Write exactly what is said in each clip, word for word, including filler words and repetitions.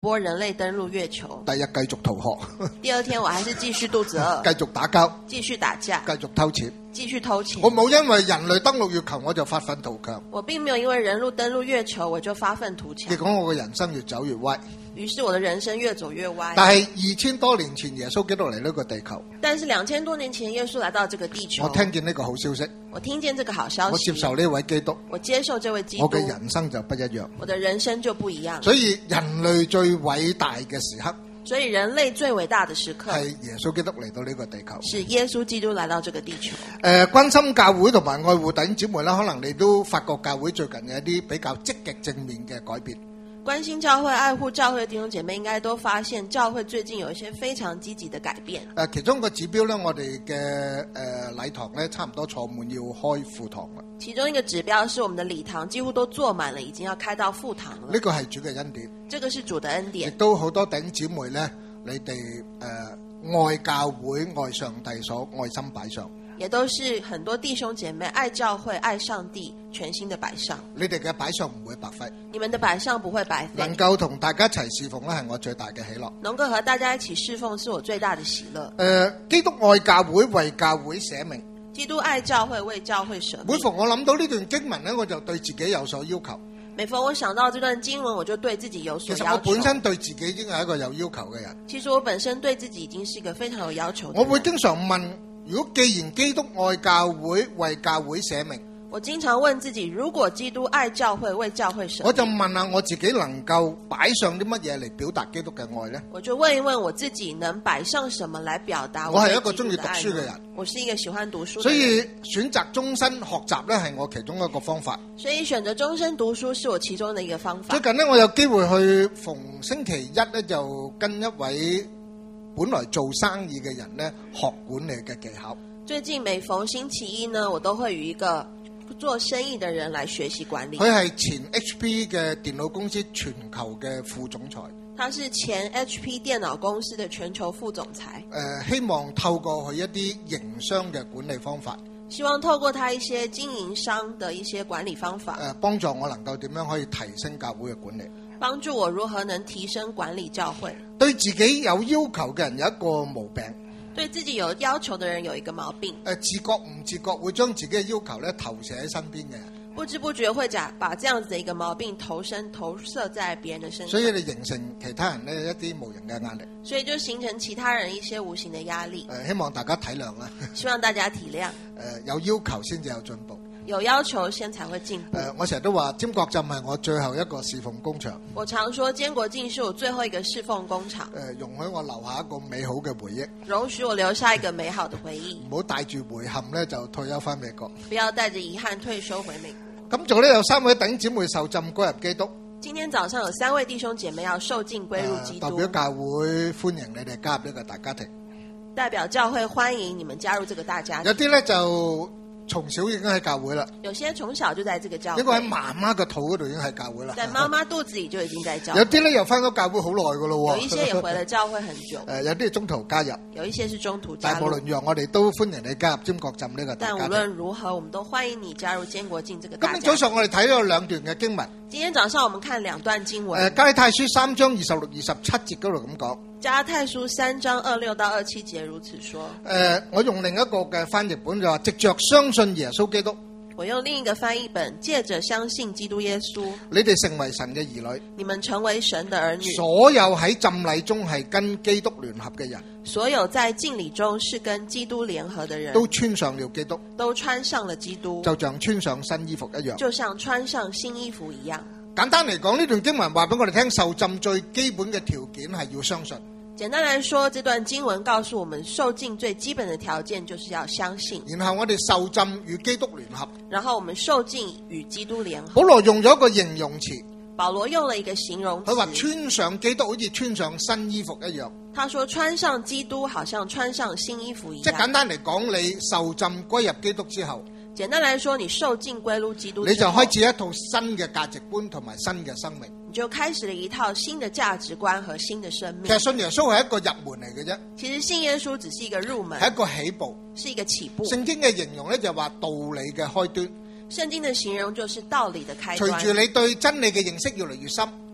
播人類登陸月球。 第日繼續逃學， 第二天我還是繼續肚子餓， 繼續打交， 繼續打架， 繼續偷錢。 繼續偷錢。 我冇因為人類登陸月球我就發奮圖強。 我並沒有因為人類登陸月球我就發奮圖強。 結果我嘅人生越走越歪。 於是我的人生越走越歪。 但係二千多年前耶穌基督嚟呢個地球。 但是兩千多年前耶穌來到這個地球。 我聽見呢個好消息。 我聽見這個好消息。 我接受呢位基督。 我接受這位基督。 我嘅人生就不一樣。 我的人生就不一樣。 所以人類最偉大嘅時刻。 所以人類最偉大的時刻係耶穌基督嚟到呢個地球， 是耶穌基督來到這個地球。 誒、呃，關心教會同埋愛護弟兄姊妹啦，可能你都發覺教會最近有一啲比較積極正面嘅改變。 關心教會、愛護教會的弟兄姐妹應該都發現，教會最近有一些非常積極的改變。 誒、呃，其中一個指標咧，我哋嘅誒禮堂咧，差唔多坐滿要開副堂啦。 其中一個指標是我們的禮堂幾乎都坐滿了，已經要開到副堂了。 呢個係主嘅恩典， 這個是主的恩典。 亦都好多弟兄姊妹咧，你哋誒、呃、愛教會、愛上帝所愛心擺上。 也都是很多弟兄姐妹愛教會、愛上帝，全心的擺上。 你哋嘅擺上唔會白費， 你們的擺上不會白費。 能夠同大家一齊侍奉咧，係我最大嘅喜樂。 能夠和大家一起侍奉，是我最大的喜樂。誒、 呃，基督愛教會，為教會捨命。 基督愛教會，為教會捨命。 每逢我諗到呢段經文咧，我就對自己有所要求。 每逢我想到這段經文，我就對自己有所要求。 其實我本身對自己已經係一個有要求嘅人。 其實我本身對自己已經是一個非常有要求的人。 我會經常問，如果既然基督愛教會，為教會捨命， 我經常問自己，如果基督愛教會，為教會捨命， 我就問下我自己能夠擺上啲乜嘢嚟表達基督嘅愛呢？ 我就問一問我自己，能擺上什麼來表達我？ 我係一個中意讀書嘅人， 我是一個喜歡讀書的人， 所以選擇終身學習咧係我其中一個方法。 所以選擇終身讀書是我其中的一個方法。 最近呢，我有機會去逢星期一咧，就跟一位本來做生意嘅人咧學管理嘅技巧。 最近每逢星期一呢，我都會與一個做生意的人來學習管理。 佢係前 H P 嘅電腦公司全球嘅副總裁。 他是前 H P 電腦公司的全球副總裁。 誒、呃，希望透過佢一啲營商嘅管理方法， 希望透過他一些經營商的一些管理方法， 誒、呃，幫助我能夠點樣可以提升教會嘅管理， 幫助我如何能提升管理教會。 對自己有要求嘅人有一個毛病。 對自己有要求的人有一個毛病， 誒，自覺唔自覺會將自己嘅要求咧投射喺身邊嘅人， 不知不覺會把把這樣子的一個毛病投身投射在別人的身上， 所以你形成其他人咧一啲無形嘅壓力， 所以就形成其他人一些無形的壓力。 誒，希望大家體諒啦， 希望大家體諒。 誒，有要求先至有進步。 有要求先才會進步。 誒、呃，我成日都話尖國浸係我最後一個侍奉工場。 我常說堅國浸是我最後一個侍奉工場。 誒、呃，容許我留下一個美好嘅回憶。 容許我留下一個美好的回憶。 唔好帶住遺憾咧就退休翻美國。 不要帶着遺憾退休回美國。 咁做呢有三位弟兄姊妹受浸歸入基督。 今天早上有三位弟兄姐妹要受浸歸入基督。 呃、代表教會歡迎你哋加入呢個大家庭。 代表教會歡迎你們加入這個大家庭。 有啲咧就從小已經喺教會啦， 有些從小就在這個教會。 呢個喺媽媽個肚嗰度已經喺教會啦。 在媽媽肚子裡就已經在教會。 有啲咧又翻咗教會好耐噶咯。 有一些也回了教會很久。 誒，有啲係中途加入。 有一些是中途加入。 但無論如何，我哋都歡迎你加入尖國浸呢個大家庭。 但無論如何，我們都歡迎你加入堅國浸這個大家庭。 今日早上我哋睇咗兩段嘅經文。 今天早上我們看兩段經文。 誒，加拉太書三章二十六、二十七節嗰度咁講。 加拉太書三章二六到二七節如此說。 誒、呃，我用另一個嘅翻譯本就話，藉着相信耶穌基督。 我用另一個翻譯本，借着相信基督耶穌， 你哋成為神嘅兒女。 你們成為神的兒女。 所有喺浸禮中係跟基督聯合嘅人， 所有在浸禮中是跟基督聯合的人， 都穿上了基督， 都穿上了基督， 就像穿上新衣服一樣， 就像穿上新衣服一樣。 簡單嚟講，呢段經文話俾我哋聽，受浸最基本嘅條件係要相信。 簡單來說，這段經文告訴我們，受浸最基本的條件就是要相信。 然後我哋受浸與基督聯合， 然後我們受浸與基督聯合。 保羅用咗一個形容詞， 保羅用了一個形容詞， 佢話穿上基督好似穿上新衣服一樣。 他說穿上基督好像穿上新衣服一樣。 即係簡單嚟講，你受浸歸入基督之後， 簡單來說，你受浸歸入基督之後， 你就開始一套新嘅價值觀同埋新嘅生命。 你就開始了一套新的價值觀和新的生命。 其實信耶穌係一個入門嚟嘅啫。 其實信耶穌只是一個入門， 係一個起步， 是一個起步。 聖經嘅形容咧就話道理嘅開端。 聖經的形容就是道理的開端。 隨住你對真理嘅認識越嚟越深，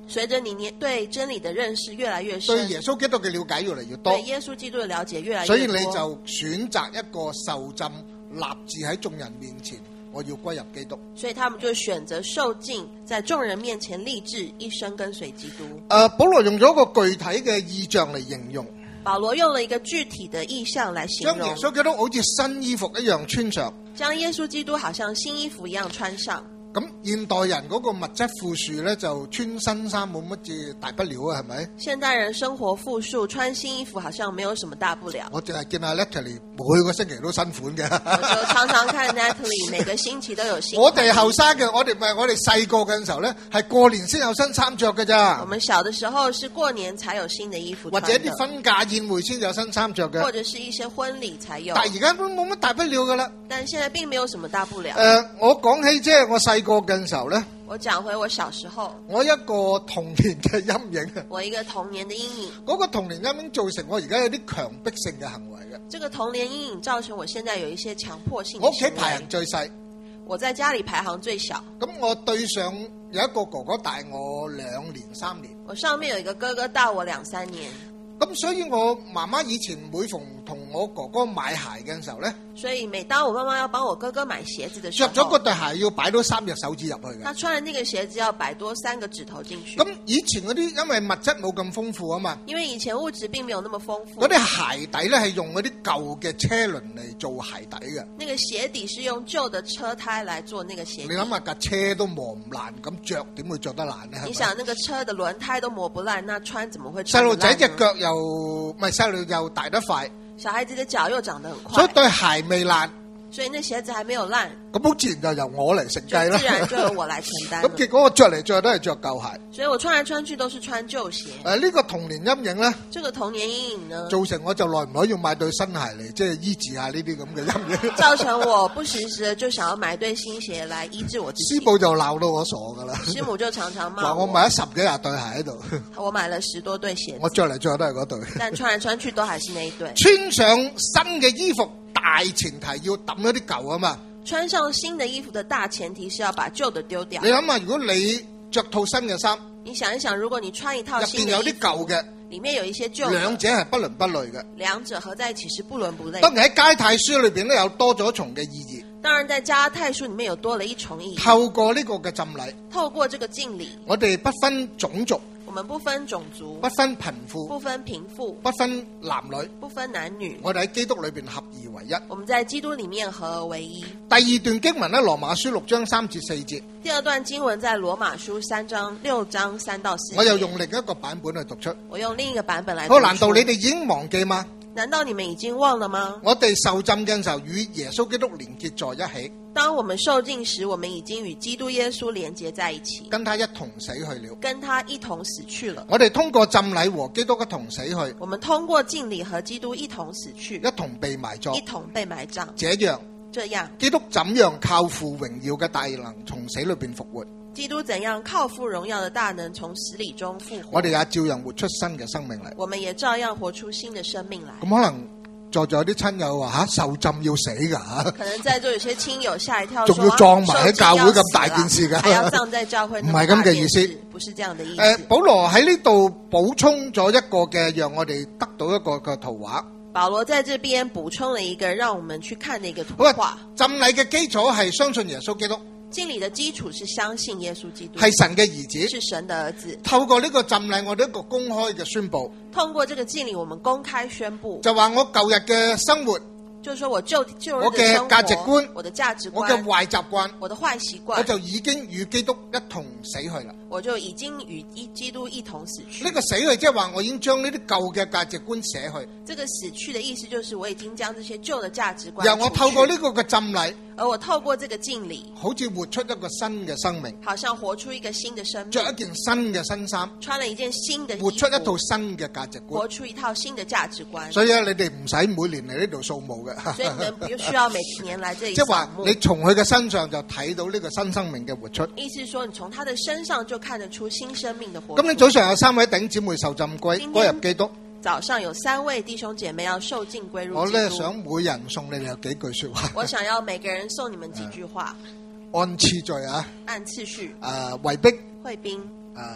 隨着你年對真理的認識越來越深， 對耶穌基督嘅了解越嚟越多， 對耶穌基督嘅了解越來越多， 所以你就選擇一個受浸，立志喺眾人面前，我要歸入基督。 所以他們就選擇受浸，在眾人面前立志，一生跟隨基督。 誒、呃，保羅用咗一個具體嘅意象嚟形容。 保羅用了一個具體的意象來形容， 將耶穌基督好似新衣服一樣穿上， 將耶穌基督好像新衣服一樣穿上。 咁現代人嗰個物質富庶咧，就穿新衫冇乜嘢大不了啊，係咪？ 現代人生活富庶，穿新衣服好像沒有什麼大不了。 我淨係見阿 Natalie 每個星期都新款嘅。 我就常常看 Natalie 每個星期都有新。 我哋後生嘅，我哋唔係我哋細個嘅時候咧，係過年先有新衫着嘅咋。 我們小的時候是過年才有新的衣服穿的， 或者啲婚嫁宴會先有新衫着嘅， 或者是一些婚禮才有。 但係而家都冇乜大不了噶啦。 但現在並沒有什麼大不了。 誒、呃，我講起即係我細個嘅時候咧。 我講回我小時候， 我一個童年嘅陰影， 我一個童年的陰影， 嗰個童年陰影造成我而家有啲強迫性嘅行為嘅。 這個童年陰影造成我現在有一些強迫性嘅行為。 我屋企排行最細， 我在家裏排行最小。 咁我對上有一個哥哥大我兩年三年， 我上面有一個哥哥大我兩三年。 咁所以我媽媽以前每逢同我哥哥買鞋嘅時候咧， 所以每當我媽媽要幫我哥哥買鞋子的時候， 着咗嗰對鞋要擺多三隻手指入去嘅。 他穿的那個鞋子要擺多三個指頭進去。 咁以前嗰啲因為物質冇咁豐富啊嘛， 因為以前物質並沒有那麼豐富， 嗰啲鞋底咧係用嗰啲舊嘅車輪嚟做鞋底嘅。 那個鞋底是用舊的車胎來做那個鞋底。 你諗下架車都磨唔爛，咁着點會着得爛呢？ 你想那個車的輪胎都磨不爛，那穿怎麼會穿？ 細路仔隻腳又唔係細路又大得快， 小孩子的腳又長得很快， 所以對鞋未爛， 所以那鞋子還沒有爛， 咁好自然就由我嚟承繼啦。 自然就由我來承擔。 咁結果我着嚟着去都係着舊鞋， 所以我穿來穿去都是穿舊鞋。 誒、呃，呢、這個童年陰影咧， 這個童年陰影呢， 造成我就耐唔耐要買對新鞋嚟，即係醫治下呢啲咁嘅陰影。 造成我不時時就想要買對新鞋來醫治我自己。 師母就鬧到我傻噶啦， 師母就常常罵我， 話我買咗十幾廿對鞋喺度。 我買了十多對鞋子， 我着嚟着去都係嗰對， 但穿來穿去都還是那一對。 穿上新嘅衣服，大前提要抌咗啲舊啊嘛。 穿上新的衣服的大前提是要把舊的丟掉。 你諗下，如果你着套新嘅衫， 你想一想，如果你穿一套入邊有新的衣服， 啲舊嘅， 裡面有一些舊， 兩者係不倫不類嘅。 兩者合在一起是不倫不類。 當然喺加太書裏邊咧有多咗重嘅意義。 當然在加太書裡面有多了一重意義。 透過呢個嘅浸禮， 透過這個敬禮， 我哋不分種族， 我們不分種族， 不分貧富， 不分貧富， 不分男女， 不分男女， 我哋喺基督裏邊合而為一。 我們在基督裡面合而為一。 第二段經文咧，羅馬書六章三至四節。 第二段經文在羅馬書三章六章三到四節。 我又用另一個版本去讀出。 我用另一個版本來讀出。 好，難道你哋已經忘記嗎？ 難道你們已經忘了嗎？ 我哋受浸嘅時候與耶穌基督連結在一起。 當我們受浸時，我們已經與基督耶穌連結在一起， 跟他一同死去了。 跟他一同死去了。 我哋通過浸禮和基督一同死去。 我們通過敬禮和基督一同死去， 一同被埋葬， 一同被埋葬。 這樣， 這樣， 基督怎樣靠父榮耀嘅大能從死裏邊復活？ 基督怎樣靠父榮耀的大能從死裏中復活？ 我哋也照樣活出新嘅生命嚟。 我們也照樣活出新的生命來。 咁可能在座有啲親友話吓、啊、受浸要死噶吓， 可能在座有些親友嚇一跳， 仲要葬埋喺教會咁大件事噶， 還要葬在教會， 唔係咁嘅意思， 不是這樣的意思。 誒、呃，保羅喺呢度補充咗一個嘅，讓我哋得到一個嘅圖畫。 保羅在這邊補充了一個，讓我們去看的一個圖畫。 浸禮嘅基礎係相信耶穌基督。 敬禮的基礎是相信耶穌基督， 係神嘅兒子， 是神的兒子。 透過呢個浸禮，我哋一個公開嘅宣佈。 通過這個敬禮，我們公開宣佈， 就話我舊日嘅生活， 就是說我舊舊日我嘅價值觀， 我的價值觀， 我嘅壞習慣， 我的壞習慣， 我就已經與基督一同死去啦。 我就已經與基督一同死去。 呢個死去即係話我已經將呢啲舊嘅價值觀捨去。 這個死去的意思就是我已經將這些舊的價值觀。 由我透過呢個嘅浸禮， 而我透過這個敬禮， 好似活出一個新嘅生命， 好像活出一個新的生命， 着一件新嘅新衫， 穿了一件新的衣服， 活出一套新嘅價值觀， 活出一套新的價值觀。 所以咧，你哋唔使每年嚟呢度掃墓嘅。 所以你們不需要每年來這裡掃墓。 即係話你從佢嘅身上就睇到呢個新生命嘅活出。 意思是說，你從他的身上就看得出新生命的活出。 今日早上有三位弟兄姊妹受浸歸歸入基督。 早上有三位弟兄姐妹要受浸歸入基督。 我咧想每人送你哋有幾句說話。 我想要每個人送你們幾句話。 按次序啊。 按次序。 誒，衛兵。 衛兵。 誒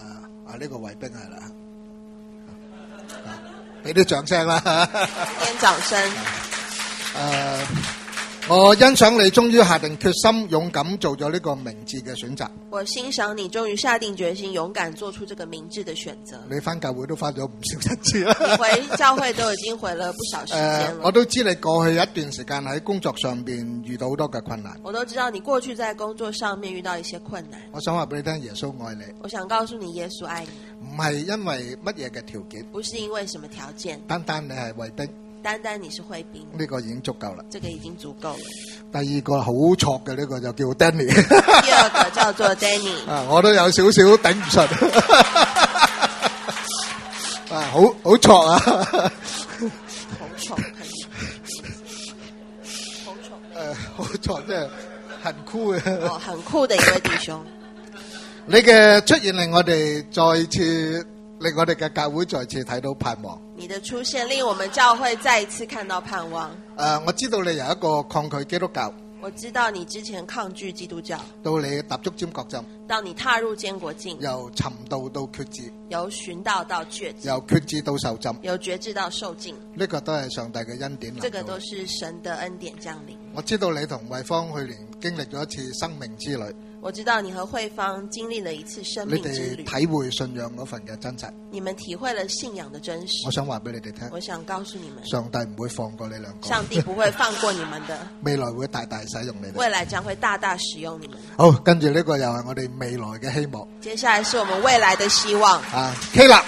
啊，呢、這個衛兵係啦，俾啲掌聲啦！ 點掌聲。 誒、呃，我欣賞你終於下定決心，勇敢做咗呢個明智嘅選擇。 我欣賞你終於下定決心，勇敢做出這個明智的選擇。 你返教會都返咗唔少日子啦。 你回教會都已經回了不少時間了。 呃、我都知你過去一段時間喺工作上邊遇到好多嘅困難。 我都知道你過去在工作上面遇到一些困難。 我想話俾你聽，耶穌愛你。 我想告訴你，耶穌愛你。 唔係因為乜嘢嘅條件， 不是因為什麼條件， 單單你係衛兵， 單單你是衛兵， 呢個已經足夠啦。 這個已經足夠了。 第二個好錯嘅呢個就叫 Danny。 第二個叫做 Danny。 啊，我都有少少頂唔順。啊，好好錯啊！ 好錯，好錯。 誒，好錯，即係很酷嘅。 哦，很酷的一位弟兄。 你嘅出現令我哋再次，令我哋嘅教會再次睇到盼望。 你的出現令我們教會再一次看到盼望。 誒，我知道你由一個抗拒基督教， 我知道你之前抗拒基督教， 到你踏足尖閣浸， 到你踏入堅國境， 由尋道到決志， 由尋道到決志， 由決志到受浸， 由決志到受浸， 呢個都係上帝嘅恩典。 這個都是神的恩典降臨。 我知道你同慧芳去年經歷咗一次生命之旅。 我知道你和慧芳經歷了一次生命之旅， 你哋體會信仰嗰份嘅真實。 你們體會了信仰的真實。 我想話俾你哋聽， 我想告訴你們， 上帝唔會放過你兩個。 上帝不會放過你們的， 未來會大大使用你哋。 未來將會大大使用你們。 好，跟住呢個又係我哋未來嘅希望。 接下來是我們未來的希望。 啊，K 啦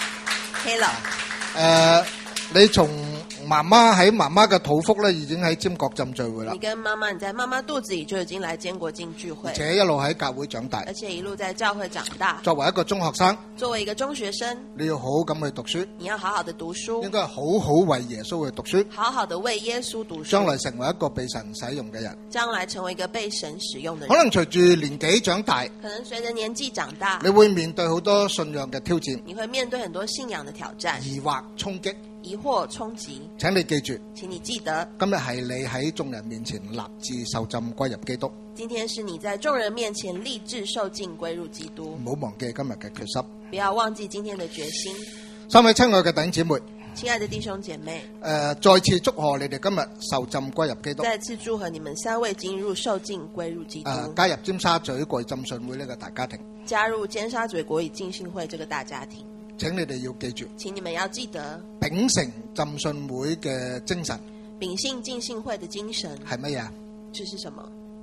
，K 啦， 誒，你從媽媽喺媽媽嘅肚腹咧，已經喺尖閣浸聚會啦。 你跟媽媽，你在媽媽肚子裡就已經來堅國境聚會， 而且一路喺教會長大， 而且一路在教會長大。 作為一個中學生， 作為一個中學生， 你要好好咁去讀書， 你要好好的讀書， 應該係好好為耶穌去讀書， 好好的為耶穌讀書， 將來成為一個被神使用嘅人， 將來成為一個被神使用的人。 可能隨住年紀長大， 可能隨着年紀長大， 你會面對好多信仰嘅挑戰， 你會面對很多信仰的挑戰， 疑惑衝擊。 疑惑衝擊， 請你記住， 請你記得， 今日係你喺眾人面前立志受浸歸入基督。 今天是你在眾人面前立志受浸歸入基督。 唔好忘記今日嘅決心， 不要忘記今天的決心。 三位親愛嘅弟兄姊妹， 親愛的弟兄姐妹， 誒、呃，再次祝賀你哋今日受浸歸入基督。 再次祝賀你們三位進入受浸歸入基督， 誒、呃，加入尖沙咀國語浸信會呢個大家庭， 加入尖沙咀國語浸信會這個大家庭。 請你哋要記住， 請你們要記得秉承浸信會嘅精神。 秉信浸信會的精神係乜嘢？ 這是什麼？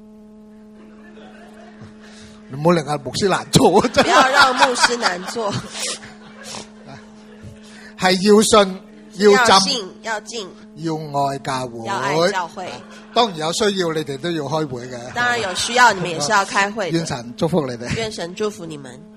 你唔好令阿牧師難做。 不要讓牧師難做。 係要信，要浸， 要敬， 要愛教會， 要愛教會。 當然有需要，你哋都要開會嘅。 當然有需要，你們也是要開會。 願神祝福你哋。 願神祝福你們。